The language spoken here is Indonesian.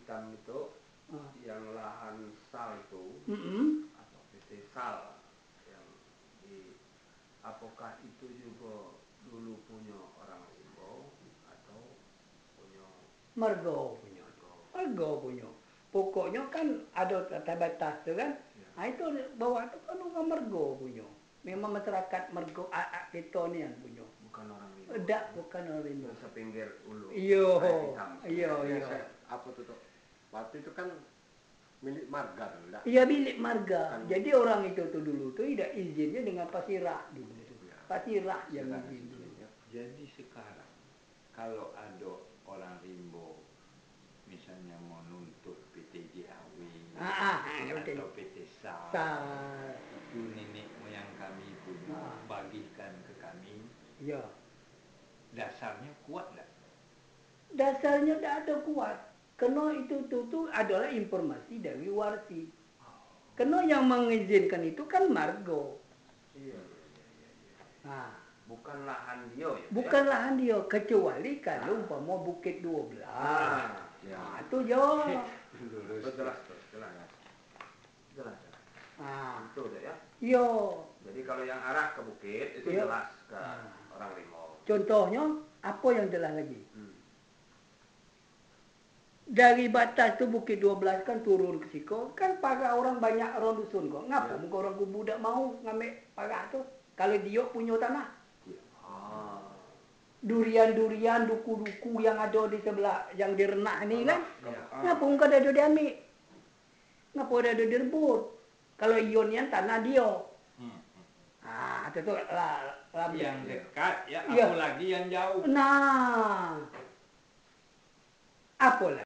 hitam itu yang lahan sal itu atau PT Sal yang di apakah itu juga dulu punya orang Limbo atau punya Margo punya. Margo punya. Pokoknya kan ada kata batas tu kan. ya, Itu bawah tu kan orang Margo punya. Memang masyarakat Margo kita ni yang punya. bukan orang Limbo. Tak bukan orang Limbo. Sepinggir ulu. Iyo, Air hitam. iyo, Ya, iyo. apa tuh Tok? Waktu itu kan milik marga tuh, enggak? Iya milik marga. Kan- Jadi orang itu tuh dulu tuh tidak izinnya dengan pasirah dulu. Ya. Pasirah yang Silakan izin dulu. izinnya. Jadi sekarang kalau ada orang Rimbo misalnya mau nuntut PT JAW Oke. atau PT SAR, Sar. itu nenek moyang kami punya bagikan ke kami, Ya. dasarnya kuat nggak? Dasarnya tidak ada kuat. Karena itu tuh adalah informasi dari Warsi. Karena yang mengizinkan itu kan Margo. Iya. Nah, Bukan lahan dia ya. bukan lahan dia kecuali kalau umpama Bukit 12. Ya. Nah, itu yo. Betul, jelas tuh, jelas. Jelas. Ah, Itu deh ya. yo. Jadi kalau yang arah ke bukit itu Iya. jelas ke orang Limau. Contohnya apa yang jelas lagi? Hmm. Dari batas tuh Bukit 12 kan turun ke situ kan para orang banyak orang dusun kok. Ngapa Ya. muka orang kubu tak mau ngambil pagar tuh? Kalau dia punya tanah. Ah. Durian-durian, duku-duku yang ada di sebelah yang direnak ini kan. Ya. Ngapa muka ada diambil? Ngapa ada direbut? Kalau ionian tanah dia. Itu tuh lah. Yang dekat ya, Iya. apalagi yang jauh. Nah, apa